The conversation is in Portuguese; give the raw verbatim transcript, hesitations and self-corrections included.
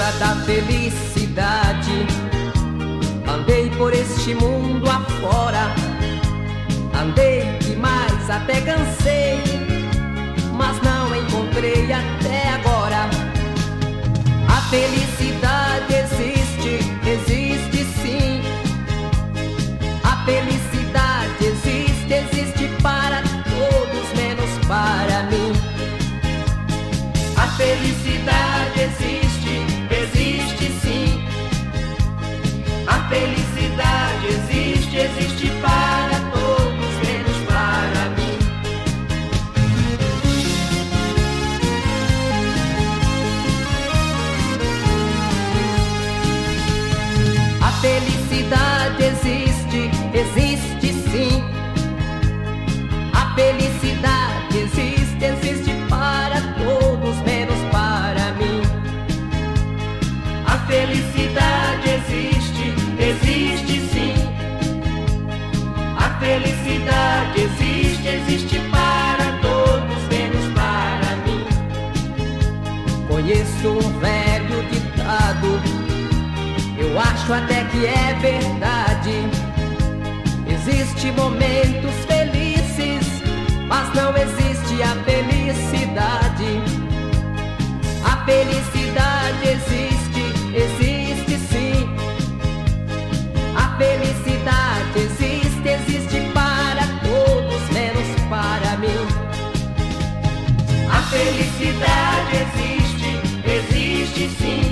busca da felicidade. Andei por este mundo afora, andei demais, até cansei, mas não encontrei até agora. A felicidade existe, existe sim. A felicidade existe, existe para todos, menos para mim. A felicidade existe, existe sim. A felicidade existe, existe para todos, menos para mim. A felicidade existe, existe sim. A felicidade existe, existe para todos, menos para mim. A felicidade existe, existe sim. A felicidade existe, existe para todos, menos para mim. Conheço um velho ditado, eu acho até que é verdade. Existe momentos felizes, mas não existe a felicidade. A felicidade existe, existe sim. A felicidade existe, existe para todos, menos para mim. A felicidade existe, existe sim.